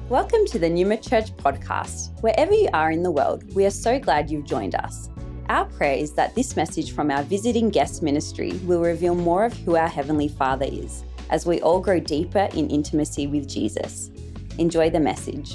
Welcome to the Numa Church podcast. Wherever you are in the world, we are so glad you've joined us. Our prayer is that this message from our visiting guest ministry will reveal more of who our Heavenly Father is as we all grow deeper in intimacy with Jesus. Enjoy the message.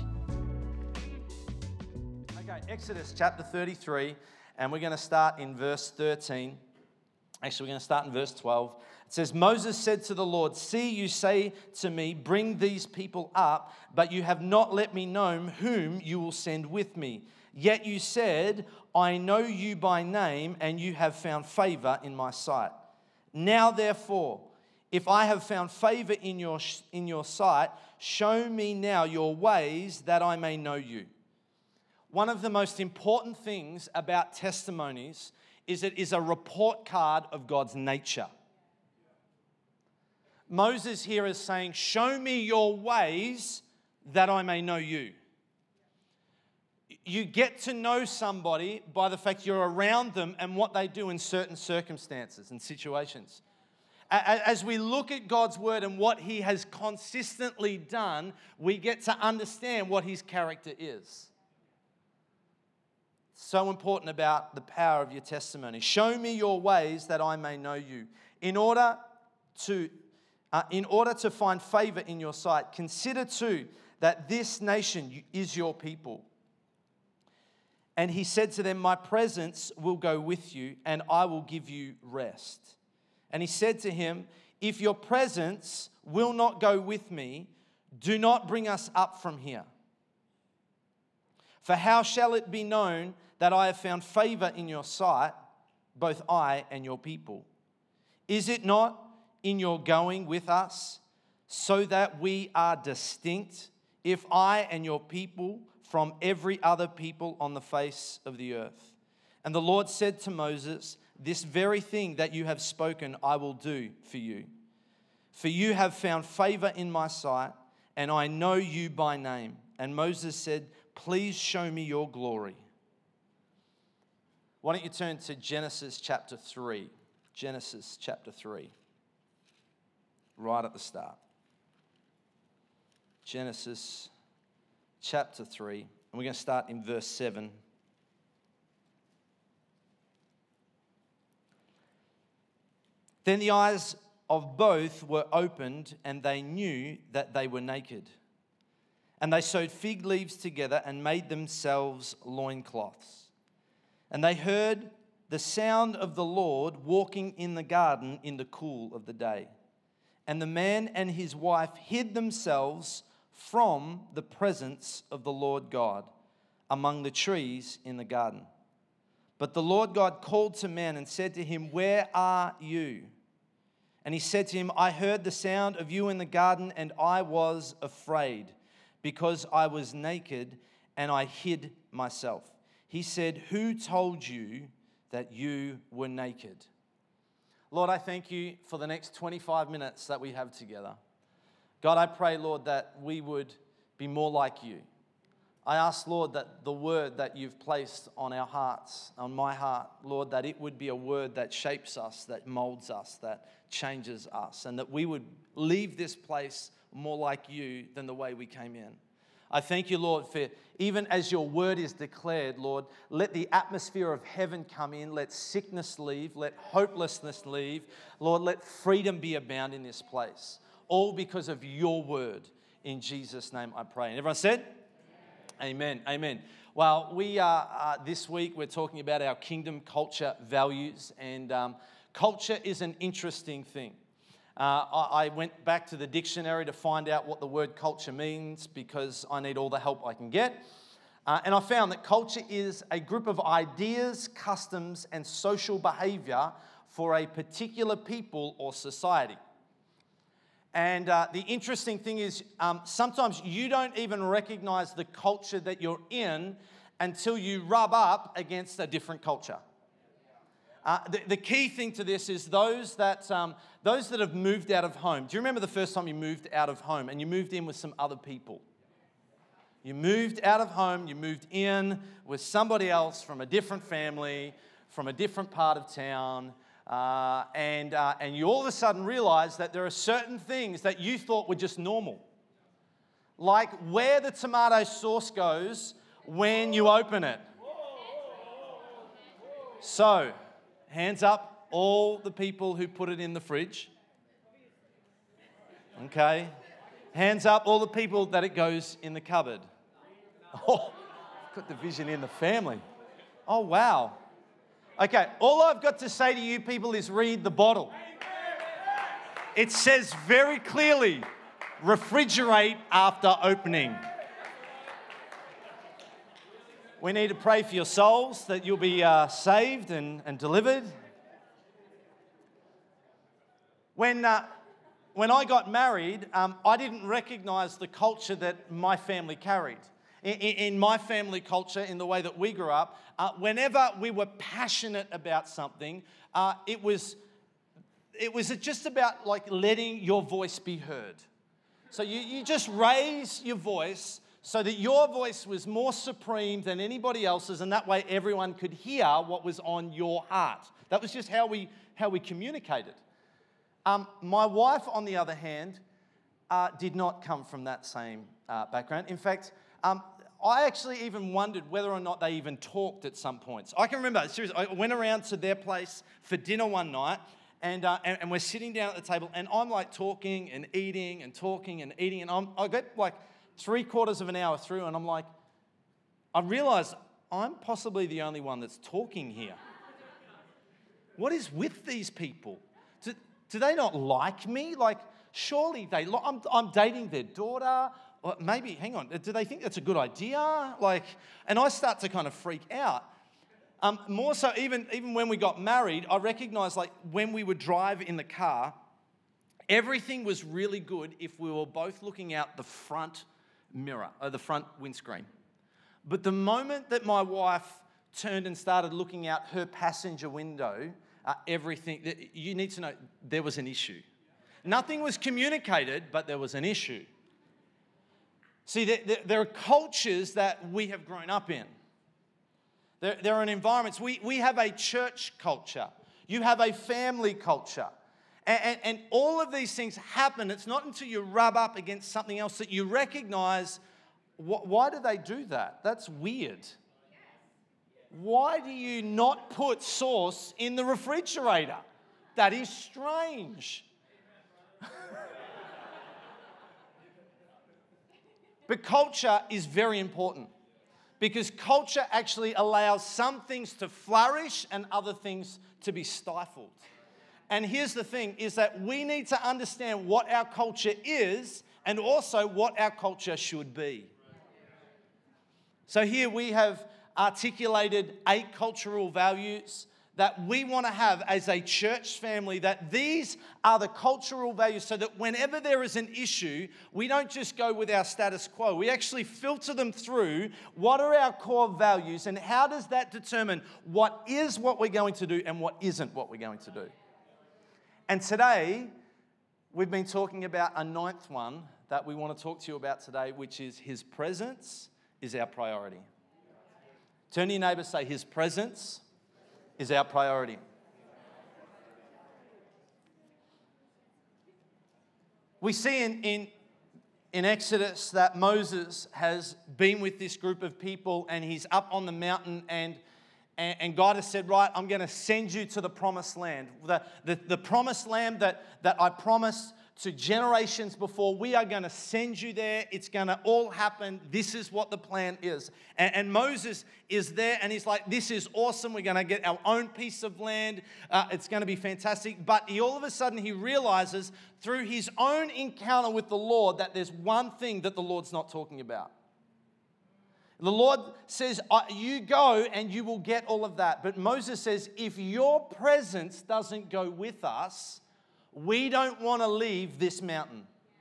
Okay, Exodus chapter 33, and we're going to start in verse 13. Actually, we're going to start in verse 12. It says, Moses said to the Lord, "See, you say to me, bring these people up, but you have not let me know whom you will send with me. Yet you said, I know you by name, and you have found favor in my sight. Now therefore, if I have found favor in your sight, show me now your ways that I may know you." One of the most important things about testimonies is it is a report card of God's nature. Moses here is saying, show me your ways that I may know you. You get to know somebody by the fact you're around them and what they do in certain circumstances and situations. As we look at God's word and what he has consistently done, we get to understand what his character is. So important about the power of your testimony. Show me your ways that I may know you. In order to find favor in your sight, consider too that this nation is your people. And he said to them, my presence will go with you, and I will give you rest. And he said to him, if your presence will not go with me, do not bring us up from here. For how shall it be known that I have found favor in your sight, both I and your people? Is it not in your going with us, so that we are distinct, if I and your people, from every other people on the face of the earth? And the Lord said to Moses, this very thing that you have spoken I will do for you. For you have found favor in my sight, and I know you by name. And Moses said, please show me your glory. Why don't you turn to Genesis chapter 3. Genesis chapter 3. Right at the start. Genesis chapter 3. And we're going to start in verse 7. Then the eyes of both were opened, and they knew that they were naked. And they sewed fig leaves together and made themselves loincloths. And they heard the sound of the Lord walking in the garden in the cool of the day. And the man and his wife hid themselves from the presence of the Lord God among the trees in the garden. But the Lord God called to man and said to him, where are you? And he said to him, I heard the sound of you in the garden, and I was afraid, because I was naked and I hid myself. He said, who told you that you were naked? Lord, I thank you for the next 25 minutes that we have together. God, I pray, Lord, that we would be more like you. I ask, Lord, that the word that you've placed on our hearts, on my heart, Lord, that it would be a word that shapes us, that molds us, that changes us, and that we would leave this place more like you than the way we came in. I thank you, Lord, for even as your word is declared, Lord, let the atmosphere of heaven come in, let sickness leave, let hopelessness leave. Lord, let freedom be abound in this place, all because of your word. In Jesus' name I pray. And everyone said? Amen. Amen. Well, we are, this week we're talking about our kingdom culture values, and culture is an interesting thing. I went back to the dictionary to find out what the word culture means, because I need all the help I can get. And I found that culture is a group of ideas, customs, and social behavior for a particular people or society. And the interesting thing is sometimes you don't even recognize the culture that you're in until you rub up against a different culture. The key thing to this is those that have moved out of home. Do you remember the first time you moved out of home and you moved in with some other people? You moved out of home, you moved in with somebody else from a different family, from a different part of town, and you all of a sudden realize that there are certain things that you thought were just normal. like where the tomato sauce goes when you open it. So, hands up, all the people who put it in the fridge. Okay. Hands up, all the people that it goes in the cupboard. Oh, got the vision in the family. Oh, wow. Okay, all I've got to say to you people is read the bottle. It says very clearly, refrigerate after opening. We need to pray for your souls that you'll be saved and delivered. When I got married, I didn't recognize the culture that my family carried. In my family culture, in the way that we grew up, whenever we were passionate about something, it was just about like letting your voice be heard. So you just raise your voice so that your voice was more supreme than anybody else's, and that way everyone could hear what was on your heart. That was just how we communicated. My wife, on the other hand, did not come from that same background. In fact, I actually even wondered whether or not they even talked at some points. I can remember, seriously, I went around to their place for dinner one night, and we're sitting down at the table, and I'm like talking and eating, and I get like 3/4 of an hour through, and I'm like, I realised I'm possibly the only one that's talking here. What is with these people? Do they not like me? Like, surely I'm dating their daughter. Or maybe, hang on, do they think that's a good idea? Like, and I start to kind of freak out. More so, even when we got married, I recognized, like, when we would drive in the car, everything was really good if we were both looking out the front mirror, or the front windscreen. But the moment that my wife turned and started looking out her passenger window, everything, you need to know, there was an issue. Nothing was communicated, but there was an issue. See, there are cultures that we have grown up in. There are environments. We have a church culture. You have a family culture. And all of these things happen. It's not until you rub up against something else that you recognize, why do they do that? That's weird. Why do you not put sauce in the refrigerator? That is strange. But culture is very important because culture actually allows some things to flourish and other things to be stifled. And here's the thing, is that we need to understand what our culture is and also what our culture should be. So here we have articulated 8 cultural values that we want to have as a church family, that these are the cultural values so that whenever there is an issue, we don't just go with our status quo. We actually filter them through what are our core values and how does that determine what is what we're going to do and what isn't what we're going to do. And today, we've been talking about a 9th one that we want to talk to you about today, which is His presence is our priority. Turn to your neighbour, say, His presence is our priority. We see in Exodus that Moses has been with this group of people and he's up on the mountain and God has said, right, I'm going to send you to the promised land. The promised land that I promised to generations before, we are going to send you there. It's going to all happen. This is what the plan is. And Moses is there and he's like, this is awesome. We're going to get our own piece of land. It's going to be fantastic. But all of a sudden he realizes through his own encounter with the Lord that there's one thing that the Lord's not talking about. The Lord says, you go and you will get all of that. But Moses says, if your presence doesn't go with us, we don't want to leave this mountain.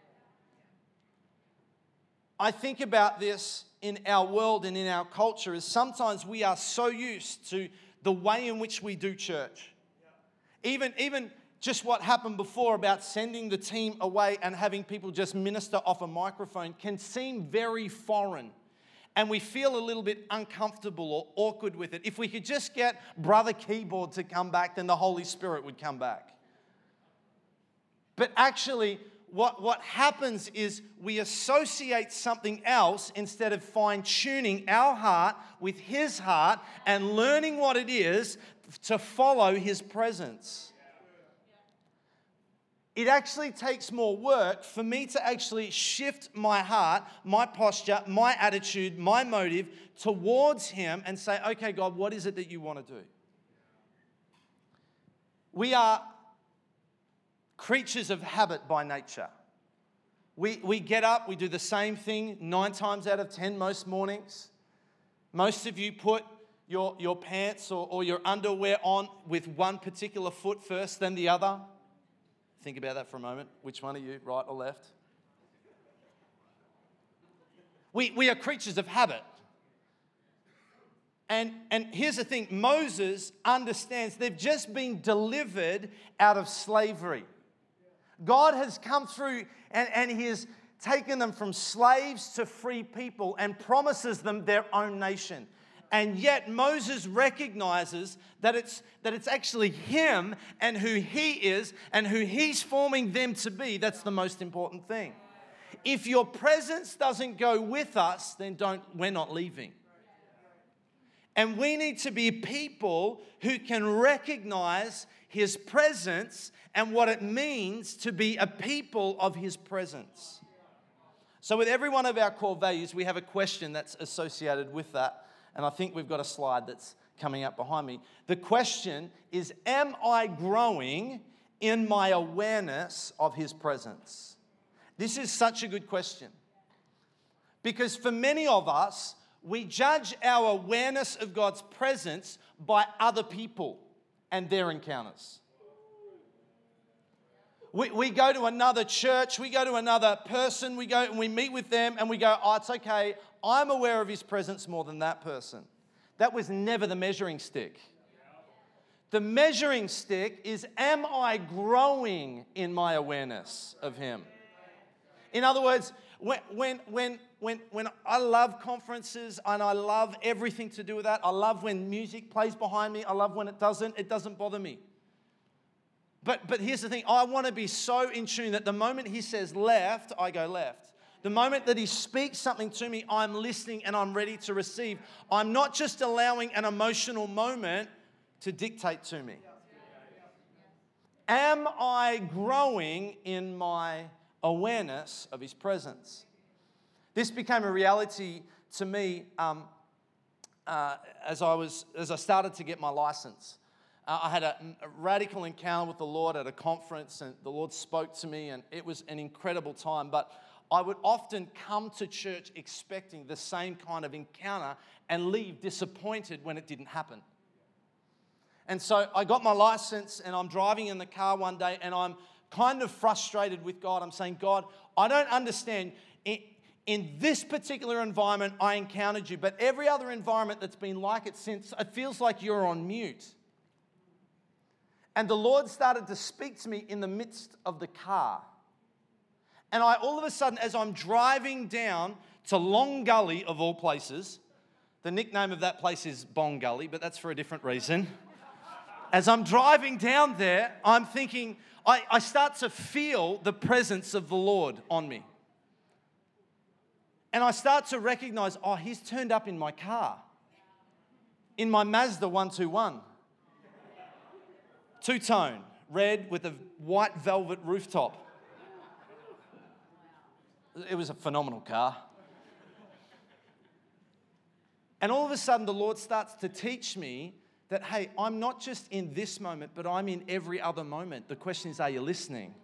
I think about this in our world and in our culture is sometimes we are so used to the way in which we do church. Even just what happened before about sending the team away and having people just minister off a microphone can seem very foreign. And we feel a little bit uncomfortable or awkward with it. If we could just get Brother Keyboard to come back, then the Holy Spirit would come back. But actually, what happens is we associate something else instead of fine-tuning our heart with His heart and learning what it is to follow His presence. It actually takes more work for me to actually shift my heart, my posture, my attitude, my motive towards Him and say, okay, God, what is it that you want to do? We are creatures of habit by nature. We get up, we do the same thing 9 times out of 10 most mornings. Most of you put your pants or your underwear on with one particular foot first, then the other. Think about that for a moment. Which one are you, right or left? We are creatures of habit. And here's the thing, Moses understands they've just been delivered out of slavery. God has come through and He has taken them from slaves to free people and promises them their own nation. And yet Moses recognizes that it's actually him and who he is and who he's forming them to be that's the most important thing. If your presence doesn't go with us, then we're not leaving. And we need to be people who can recognize His presence and what it means to be a people of His presence. So with every one of our core values, we have a question that's associated with that. And I think we've got a slide that's coming up behind me. The question is, am I growing in my awareness of His presence? This is such a good question. Because for many of us, we judge our awareness of God's presence by other people and their encounters. We go to another church, we go to another person, we go and we meet with them and we go, oh, it's okay, I'm aware of His presence more than that person. That was never the measuring stick. The measuring stick is, am I growing in my awareness of Him? In other words, when I love conferences and I love everything to do with that, I love when music plays behind me, I love when it doesn't bother me. But here's the thing, I want to be so in tune that the moment He says left, I go left. The moment that He speaks something to me, I'm listening and I'm ready to receive. I'm not just allowing an emotional moment to dictate to me. Am I growing in my awareness of His presence? This became a reality to me as I started to get my license. I had a radical encounter with the Lord at a conference, and the Lord spoke to me, and it was an incredible time. But I would often come to church expecting the same kind of encounter and leave disappointed when it didn't happen. And so I got my license, and I'm driving in the car one day, and I'm kind of frustrated with God. I'm saying, God, I don't understand. In this particular environment, I encountered you, but every other environment that's been like it since, it feels like you're on mute. And the Lord started to speak to me in the midst of the car. And all of a sudden, as I'm driving down to Long Gully, of all places, the nickname of that place is Bong Gully, but that's for a different reason. As I'm driving down there, I'm thinking, I start to feel the presence of the Lord on me. And I start to recognize, oh, He's turned up in my car, in my Mazda 121. Two-tone, red with a white velvet rooftop. It was a phenomenal car. And all of a sudden, the Lord starts to teach me that, hey, I'm not just in this moment, but I'm in every other moment. The question is, are you listening?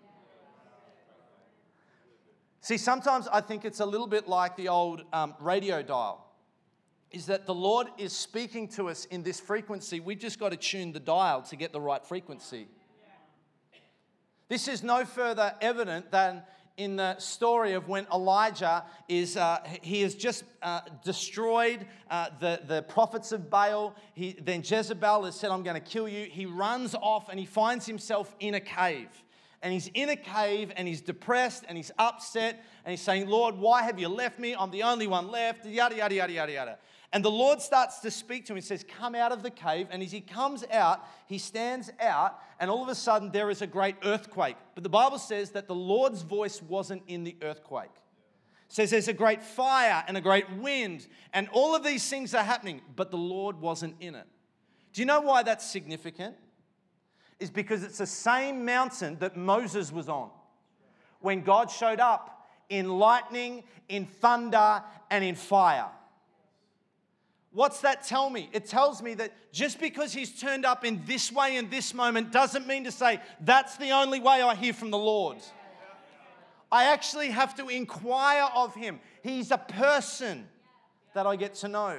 See, sometimes I think it's a little bit like the old radio dial. Is that the Lord is speaking to us in this frequency. We've just got to tune the dial to get the right frequency. This is no further evident than in the story of when Elijah he has just destroyed the prophets of Baal. Then Jezebel has said, I'm going to kill you. He runs off and he finds himself in a cave. And he's in a cave and he's depressed and he's upset and he's saying, Lord, why have you left me? I'm the only one left, yada, yada, yada, yada, yada. And the Lord starts to speak to him. He says, come out of the cave. And as he comes out, he stands out, and all of a sudden there is a great earthquake. But the Bible says that the Lord's voice wasn't in the earthquake. It says there's a great fire and a great wind, and all of these things are happening, but the Lord wasn't in it. Do you know why that's significant? It's because it's the same mountain that Moses was on when God showed up in lightning, in thunder, and in fire. What's that tell me? It tells me that just because he's turned up in this way in this moment doesn't mean to say that's the only way I hear from the Lord. I actually have to inquire of him. He's a person that I get to know.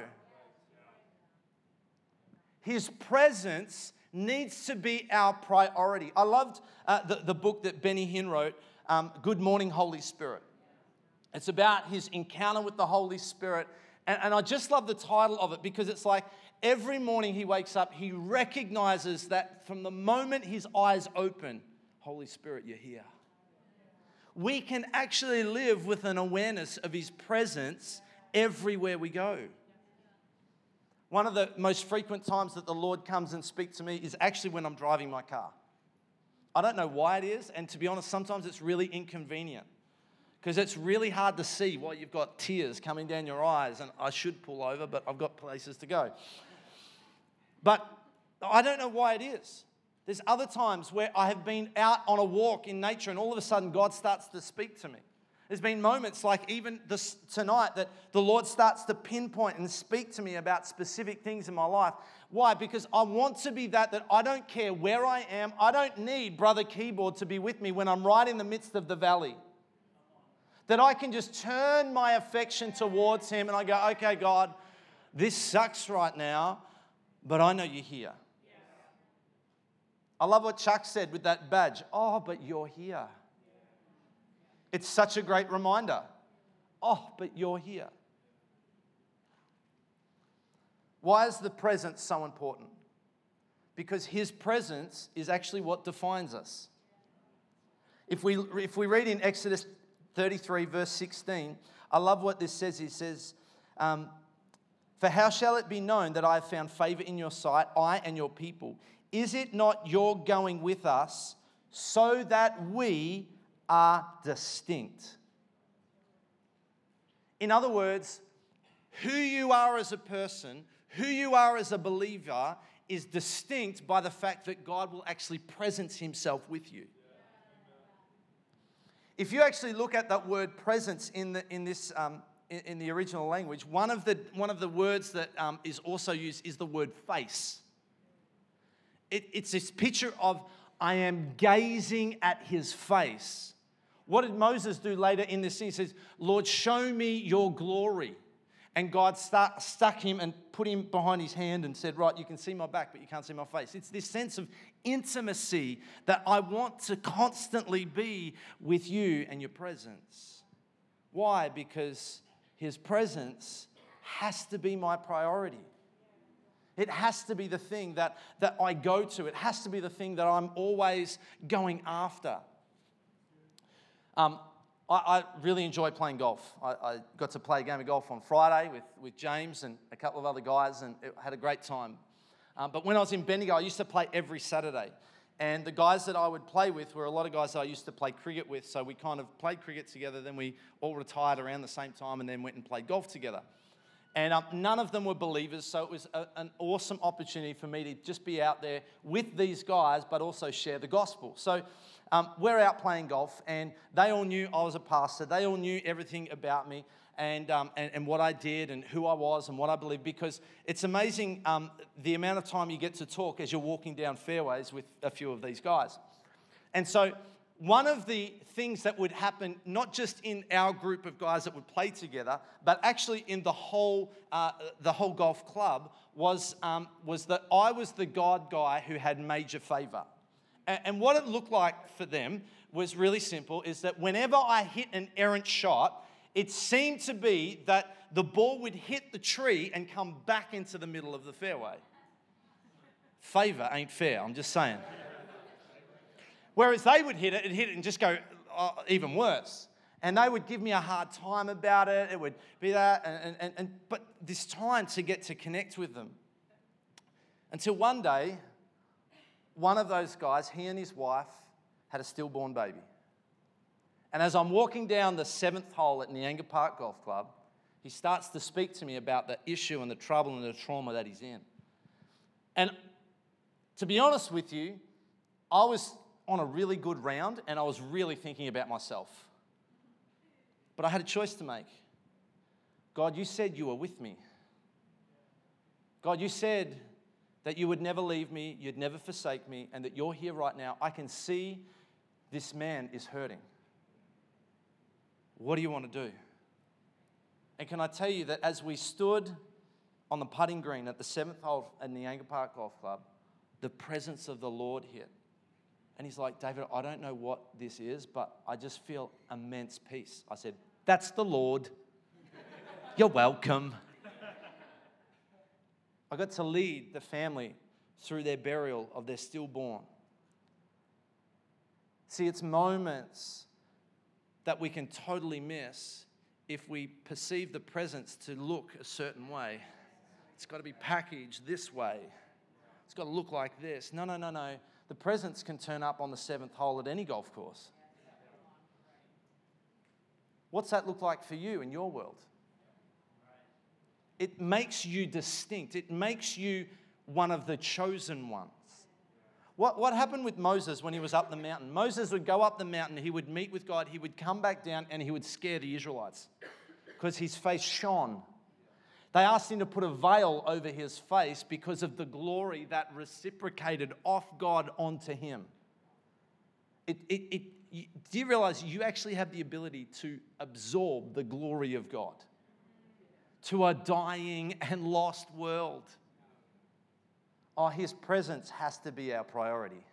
His presence needs to be our priority. I loved the book that Benny Hinn wrote, Good Morning, Holy Spirit. It's about his encounter with the Holy Spirit. And I just love the title of it because it's like every morning he wakes up, he recognizes that from the moment his eyes open, Holy Spirit, you're here. We can actually live with an awareness of his presence everywhere we go. One of the most frequent times that the Lord comes and speaks to me is actually when I'm driving my car. I don't know why it is, and to be honest, sometimes it's really inconvenient. Because it's really hard to see while you've got tears coming down your eyes. And I should pull over, but I've got places to go. But I don't know why it is. There's other times where I have been out on a walk in nature and all of a sudden God starts to speak to me. There's been moments like even tonight that the Lord starts to pinpoint and speak to me about specific things in my life. Why? Because I want to be that I don't care where I am. I don't need Brother Keyboard to be with me when I'm right in the midst of the valley. That I can just turn my affection towards him and I go, okay, God, this sucks right now, but I know you're here. I love what Chuck said with that badge. Oh, but you're here. It's such a great reminder. Oh, but you're here. Why is the presence so important? Because his presence is actually what defines us. If we read in Exodus 33 verse 16, I love what this says. He says, for how shall it be known that I have found favor in your sight, I and your people? Is it not your going with us so that we are distinct? In other words, who you are as a person, who you are as a believer is distinct by the fact that God will actually presence himself with you. If you actually look at that word presence in the original language, one of the words that is also used is the word face. It's this picture of I am gazing at his face. What did Moses do later in this scene? He says, Lord, show me your glory. And God stuck him and put him behind his hand and said, right, you can see my back, but you can't see my face. It's this sense of intimacy that I want to constantly be with you and your presence. Why? Because his presence has to be my priority. It has to be the thing that I go to. It has to be the thing that I'm always going after. I really enjoy playing golf. I got to play a game of golf on Friday with James and a couple of other guys, and it had a great time. But when I was in Bendigo, I used to play every Saturday. And the guys that I would play with were a lot of guys that I used to play cricket with. So we kind of played cricket together, then we all retired around the same time and then went and played golf together. And none of them were believers, so it was an awesome opportunity for me to just be out there with these guys, but also share the gospel. So we're out playing golf, and they all knew I was a pastor. They all knew everything about me and what I did and who I was and what I believed, because it's amazing the amount of time you get to talk as you're walking down fairways with a few of these guys. And so one of the things that would happen, not just in our group of guys that would play together, but actually in the whole golf club, was that I was the God guy who had major favor. And what it looked like for them was really simple, is that whenever I hit an errant shot, it seemed to be that the ball would hit the tree and come back into the middle of the fairway. Favor ain't fair, I'm just saying. Whereas they would hit it and just go even worse. And they would give me a hard time about it. It would be that. But this time to get to connect with them. Until one day, one of those guys, he and his wife, had a stillborn baby. And as I'm walking down the 7th hole at Neanga Park Golf Club, he starts to speak to me about the issue and the trouble and the trauma that he's in. And to be honest with you, I was on a really good round and I was really thinking about myself. But I had a choice to make. God, you said you were with me. God, you said that you would never leave me, you'd never forsake me, and that you're here right now. I can see this man is hurting. What do you want to do? And can I tell you that as we stood on the putting green at the 7th hole at Neanga Park Golf Club, the presence of the Lord hit. And he's like, David, I don't know what this is, but I just feel immense peace. I said, that's the Lord. You're welcome. I got to lead the family through their burial of their stillborn. See, it's moments that we can totally miss if we perceive the presence to look a certain way. It's got to be packaged this way. It's got to look like this. No. The presence can turn up on the 7th hole at any golf course. What's that look like for you in your world? It makes you distinct. It makes you one of the chosen ones. What happened with Moses when he was up the mountain? Moses would go up the mountain, he would meet with God, he would come back down and he would scare the Israelites because his face shone. They asked him to put a veil over his face because of the glory that reciprocated off God onto him. Do you realize you actually have the ability to absorb the glory of God to a dying and lost world? Oh, his presence has to be our priority.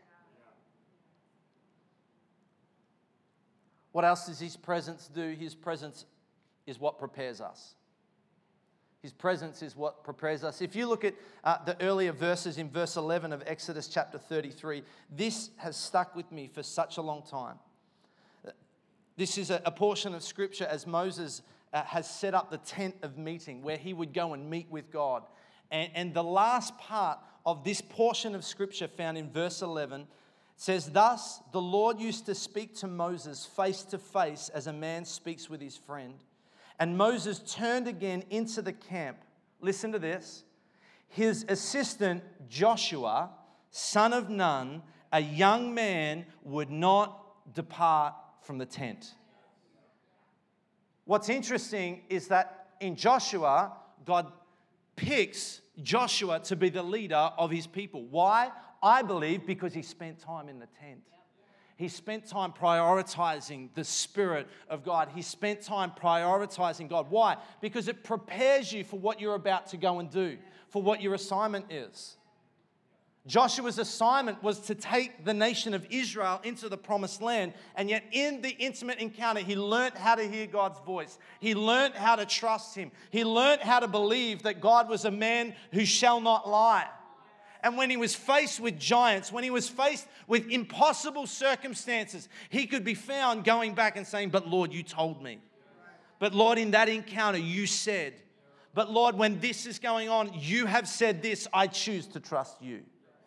What else does his presence do? His presence is what prepares us. His presence is what prepares us. If you look at the earlier verses in verse 11 of Exodus chapter 33, this has stuck with me for such a long time. This is a portion of Scripture as Moses has set up the tent of meeting where he would go and meet with God. And the last part of this portion of Scripture found in verse 11 says, thus the Lord used to speak to Moses face to face as a man speaks with his friend. And Moses turned again into the camp. Listen to this. His assistant Joshua, son of Nun, a young man, would not depart from the tent. What's interesting is that in Joshua, God picks Joshua to be the leader of his people. Why? I believe because he spent time in the tent. He spent time prioritizing the Spirit of God. He spent time prioritizing God. Why? Because it prepares you for what you're about to go and do, for what your assignment is. Joshua's assignment was to take the nation of Israel into the promised land, and yet in the intimate encounter, he learned how to hear God's voice. He learned how to trust him. He learned how to believe that God was a man who shall not lie. And when he was faced with giants, when he was faced with impossible circumstances, he could be found going back and saying, but Lord, you told me. But Lord, in that encounter, you said. But Lord, when this is going on, you have said this, I choose to trust you.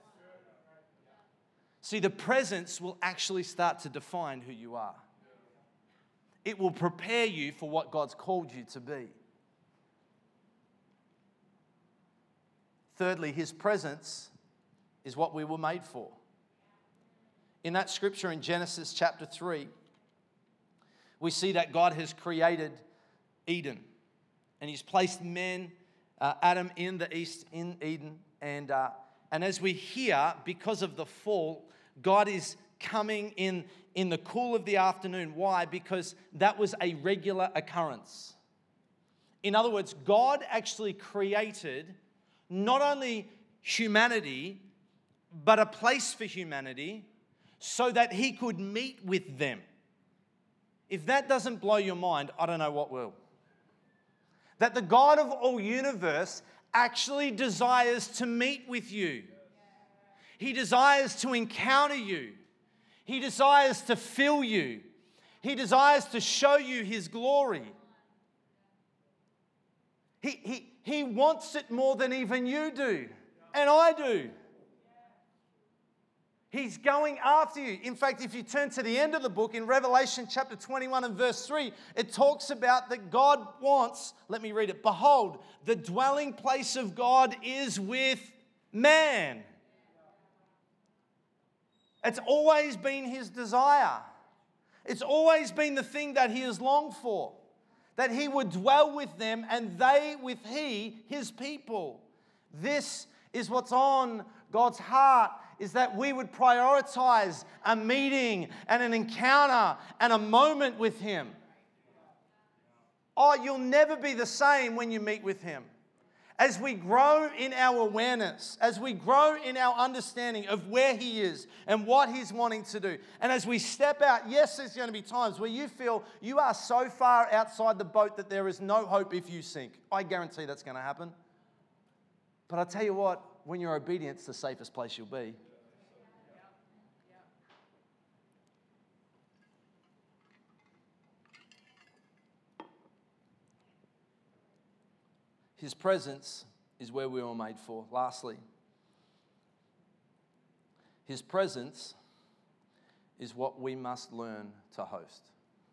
See, the presence will actually start to define who you are. It will prepare you for what God's called you to be. Thirdly, his presence is what we were made for. In that scripture in Genesis chapter 3, we see that God has created Eden. And he's placed Adam in the east, in Eden. And as we hear, because of the fall, God is coming in the cool of the afternoon. Why? Because that was a regular occurrence. In other words, God actually created not only humanity, but a place for humanity so that he could meet with them. If that doesn't blow your mind, I don't know what will. That the God of all universe actually desires to meet with you. He desires to encounter you. He desires to fill you. He desires to show you His glory. He wants it more than even you do, and I do. He's going after you. In fact, if you turn to the end of the book, in Revelation chapter 21 and verse 3, it talks about that God wants, let me read it, behold, the dwelling place of God is with man. It's always been His desire. It's always been the thing that He has longed for, that He would dwell with them and they with His people. This is what's on God's heart, is that we would prioritize a meeting and an encounter and a moment with Him. Oh, you'll never be the same when you meet with Him. As we grow in our awareness, as we grow in our understanding of where He is and what He's wanting to do, and as we step out, yes, there's going to be times where you feel you are so far outside the boat that there is no hope if you sink. I guarantee that's going to happen. But I'll tell you what, when you're obedient, it's the safest place you'll be. His presence is where we were made for. Lastly, His presence is what we must learn to host.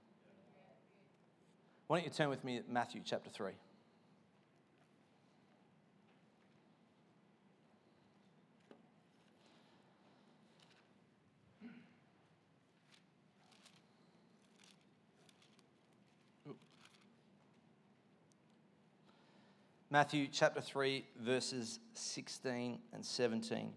Why don't you turn with me at Matthew chapter 3. Matthew chapter 3, verses 16 and 17.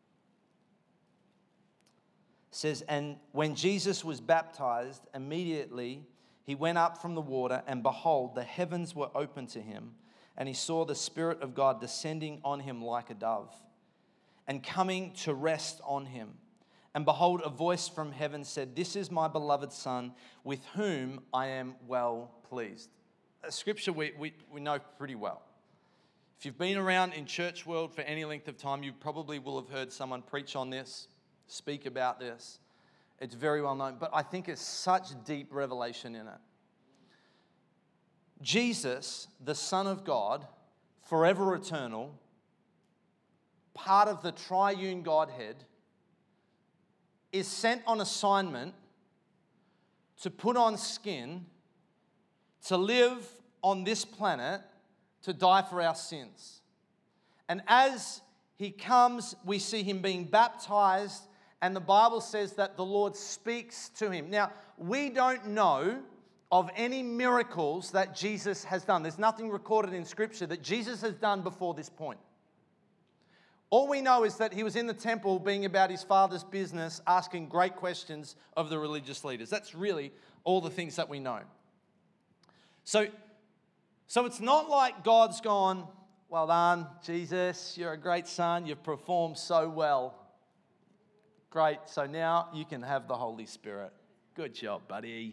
Says, and when Jesus was baptized, immediately He went up from the water, and behold, the heavens were opened to Him, and He saw the Spirit of God descending on Him like a dove, and coming to rest on Him. And behold, a voice from heaven said, this is my beloved Son, with whom I am well pleased. A scripture we know pretty well. If you've been around in church world for any length of time, you probably will have heard someone preach on this, speak about this. It's very well known, but I think it's such deep revelation in it. Jesus, the Son of God, forever eternal, part of the triune Godhead, is sent on assignment to put on skin, to live on this planet, to die for our sins. And as He comes, we see Him being baptized, and the Bible says that the Lord speaks to Him. Now, we don't know of any miracles that Jesus has done. There's nothing recorded in Scripture that Jesus has done before this point. All we know is that He was in the temple being about His Father's business, asking great questions of the religious leaders. That's really all the things that we know. So it's not like God's gone, well done, Jesus, you're a great son, you've performed so well. Great, so now you can have the Holy Spirit. Good job, buddy.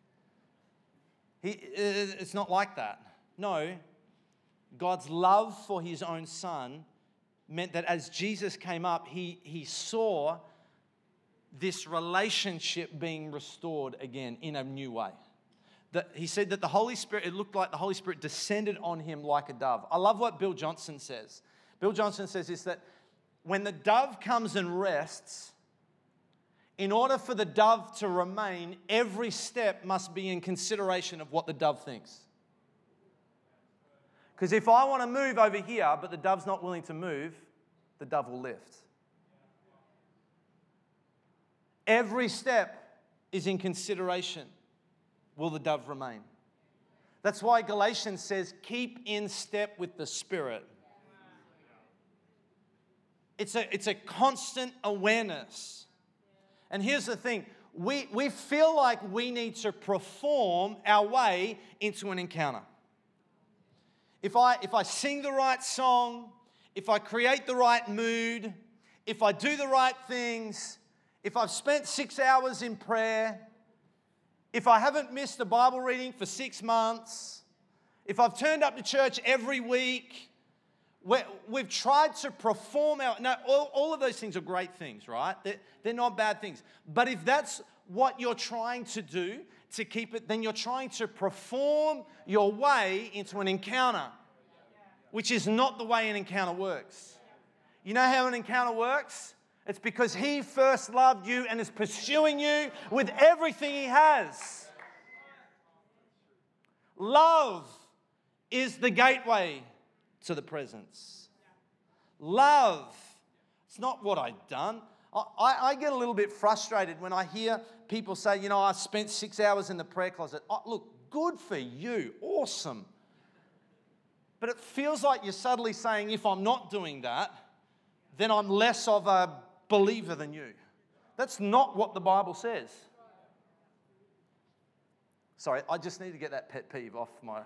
It's not like that. No, God's love for His own Son meant that as Jesus came up, he saw this relationship being restored again in a new way. He said that the Holy Spirit, it looked like the Holy Spirit descended on Him like a dove. I love what Bill Johnson says. Bill Johnson says is that when the dove comes and rests, in order for the dove to remain, every step must be in consideration of what the dove thinks. Because if I want to move over here, but the dove's not willing to move, the dove will lift. Every step is in consideration. Will the dove remain? That's why Galatians says, keep in step with the Spirit. It's a constant awareness. And here's the thing, we feel like we need to perform our way into an encounter. If I sing the right song, if I create the right mood, if I do the right things, if I've spent 6 hours in prayer, if I haven't missed a Bible reading for 6 months, if I've turned up to church every week, We've tried to perform all of those things are great things, right? They're not bad things. But if that's what you're trying to do to keep it, then you're trying to perform your way into an encounter, which is not the way an encounter works. You know how an encounter works? It's because he first loved you and is pursuing you with everything he has. Love is the gateway to the presence. Love. It's not what I've done. I get a little bit frustrated when I hear people say, I spent 6 hours in the prayer closet. Oh, look, good for you. Awesome. But it feels like you're subtly saying, if I'm not doing that, then I'm less of a believer than you. That's not what the Bible says. Sorry, I just need to get that pet peeve off my...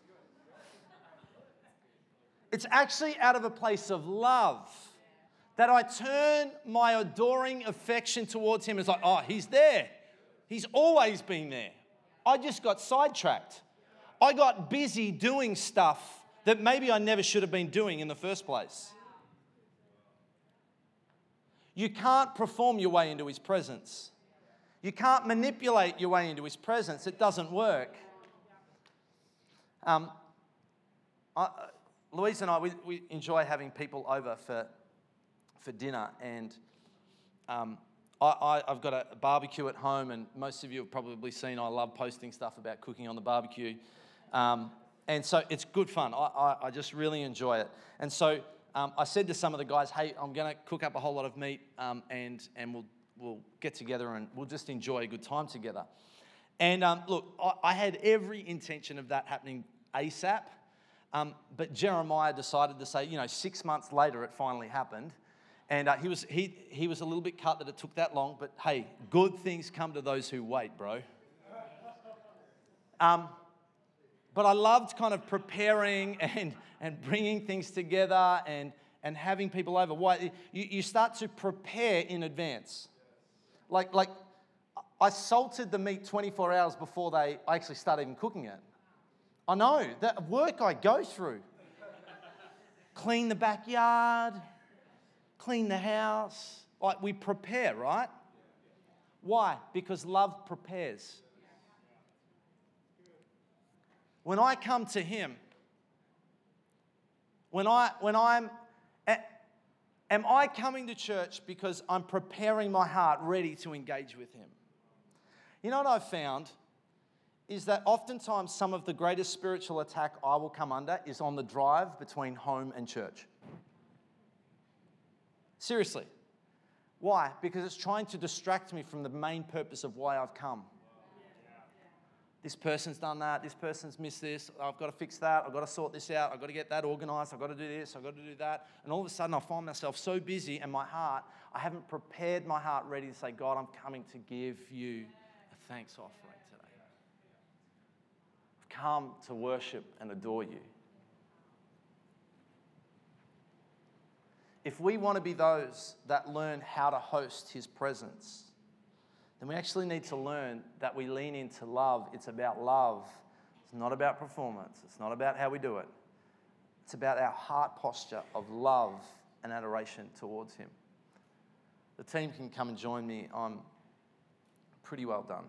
It's actually out of a place of love that I turn my adoring affection towards him. It's like, oh, he's there. He's always been there. I just got sidetracked. I got busy doing stuff that maybe I never should have been doing in the first place. You can't perform your way into his presence. You can't manipulate your way into his presence. It doesn't work. Louise and I, we enjoy having people over for dinner, and I've got a barbecue at home, and most of you have probably seen I love posting stuff about cooking on the barbecue. And so it's good fun. I just really enjoy it. And so I said to some of the guys, hey, I'm going to cook up a whole lot of meat, and we'll get together and we'll just enjoy a good time together. And look, I had every intention of that happening ASAP. But Jeremiah decided to say, 6 months later it finally happened. And he was a little bit cut that it took that long. But hey, good things come to those who wait, bro. But I loved kind of preparing and bringing things together and having people over. Why? You start to prepare in advance. Like I salted the meat 24 hours before I actually started even cooking it. I know, that work I go through. Clean the backyard, clean the house. Like we prepare, right? Why? Because love prepares. When I come to him, am I coming to church because I'm preparing my heart ready to engage with him? You know what I've found? Is that oftentimes some of the greatest spiritual attack I will come under is on the drive between home and church. Seriously. Why? Because it's trying to distract me from the main purpose of why I've come. This person's done that, this person's missed this, I've got to fix that, I've got to sort this out, I've got to get that organised, I've got to do this, I've got to do that. And all of a sudden I find myself so busy and my heart, I haven't prepared my heart ready to say, God, I'm coming to give you a thanks offering. Come to worship and adore you. If we want to be those that learn how to host his presence, then we actually need to learn that we lean into love. It's about love. It's not about performance. It's not about how we do it. It's about our heart posture of love and adoration towards him. The team can come and join me. I'm pretty well done.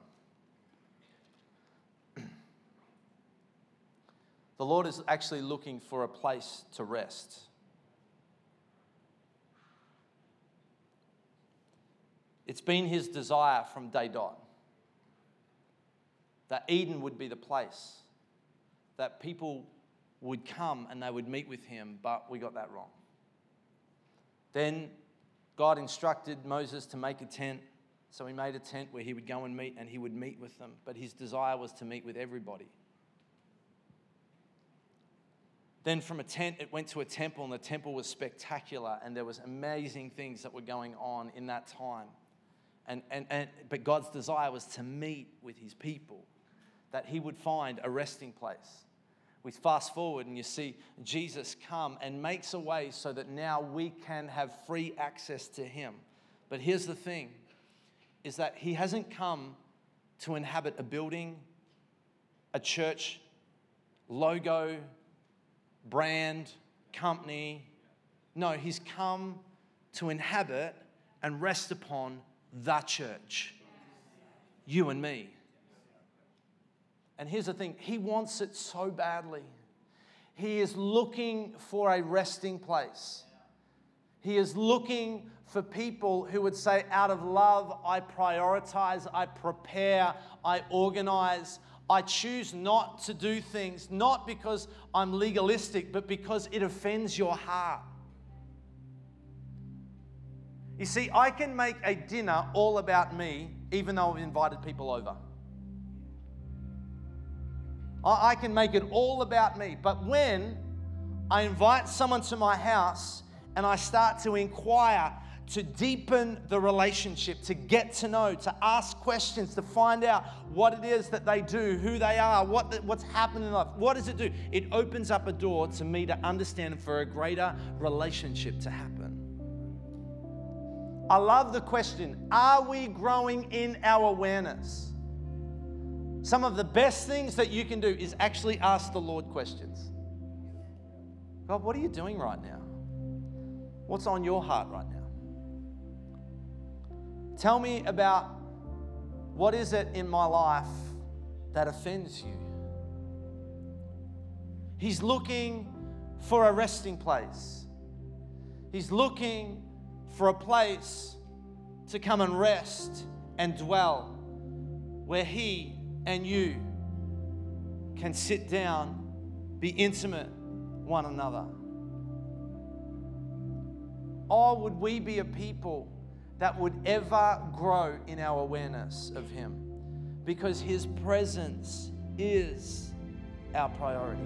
The Lord is actually looking for a place to rest. It's been his desire from day dot that Eden would be the place that people would come and they would meet with him, but we got that wrong. Then God instructed Moses to make a tent, so he made a tent where he would go and he would meet with them, but his desire was to meet with everybody. Then from a tent, it went to a temple, and the temple was spectacular, and there was amazing things that were going on in that time. But God's desire was to meet with his people, that he would find a resting place. We fast forward and you see Jesus come and makes a way so that now we can have free access to him. But here's the thing, is that he hasn't come to inhabit a building, a church, logo, brand, company. No, he's come to inhabit and rest upon the church. You and me. And here's the thing, he wants it so badly. He is looking for a resting place. He is looking for people who would say, out of love, I prioritize, I prepare, I organize. I choose not to do things, not because I'm legalistic, but because it offends your heart. You see, I can make a dinner all about me, even though I've invited people over. I can make it all about me. But when I invite someone to my house and I start to inquire, to deepen the relationship, to get to know, to ask questions, to find out what it is that they do, who they are, what's happening in life, what does it do? It opens up a door to me to understand and for a greater relationship to happen. I love the question, are we growing in our awareness? Some of the best things that you can do is actually ask the Lord questions. God, what are you doing right now? What's on your heart right now? Tell me about what is it in my life that offends you? He's looking for a resting place. He's looking for a place to come and rest and dwell, where he and you can sit down, be intimate one another. Oh, would we be a people that would ever grow in our awareness of him, because his presence is our priority.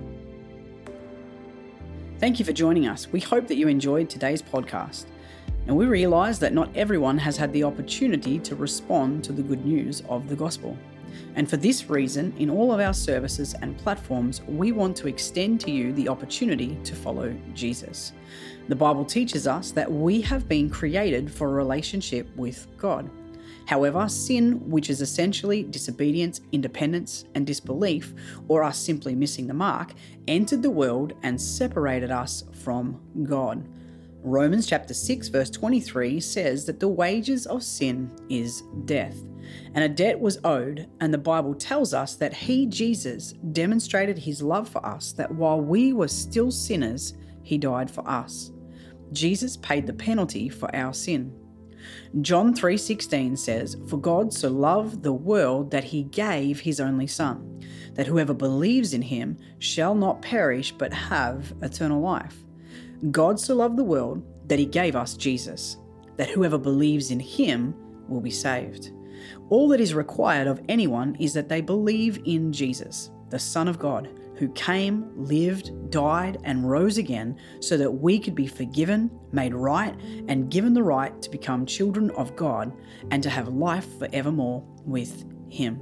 Thank you for joining us. We hope that you enjoyed today's podcast. And we realize that not everyone has had the opportunity to respond to the good news of the gospel. And for this reason, in all of our services and platforms, we want to extend to you the opportunity to follow Jesus. The Bible teaches us that we have been created for a relationship with God. However, sin, which is essentially disobedience, independence, and disbelief, or us simply missing the mark, entered the world and separated us from God. Romans chapter 6 verse 23 says that the wages of sin is death. And a debt was owed, and the Bible tells us that he, Jesus, demonstrated his love for us, that while we were still sinners, he died for us. Jesus paid the penalty for our sin. John 3:16 says, "For God so loved the world that he gave his only Son, that whoever believes in him shall not perish but have eternal life." God so loved the world that he gave us Jesus, that whoever believes in him will be saved. All that is required of anyone is that they believe in Jesus, the Son of God, who came, lived, died, and rose again so that we could be forgiven, made right, and given the right to become children of God and to have life forevermore with him.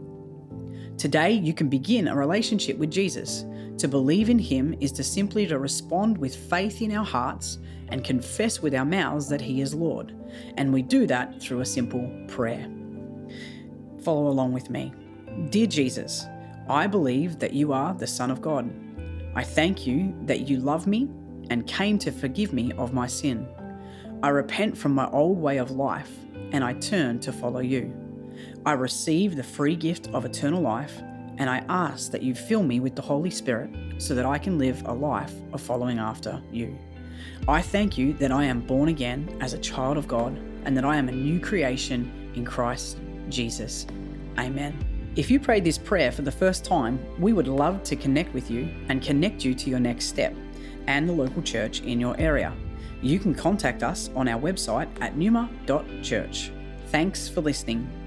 Today, you can begin a relationship with Jesus. To believe in him is to simply to respond with faith in our hearts and confess with our mouths that he is Lord. And we do that through a simple prayer. Follow along with me. Dear Jesus, I believe that you are the Son of God. I thank you that you love me and came to forgive me of my sin. I repent from my old way of life and I turn to follow you. I receive the free gift of eternal life, and I ask that you fill me with the Holy Spirit so that I can live a life of following after you. I thank you that I am born again as a child of God and that I am a new creation in Christ Jesus. Amen. If you prayed this prayer for the first time, we would love to connect with you and connect you to your next step and the local church in your area. You can contact us on our website at numa.church. Thanks for listening.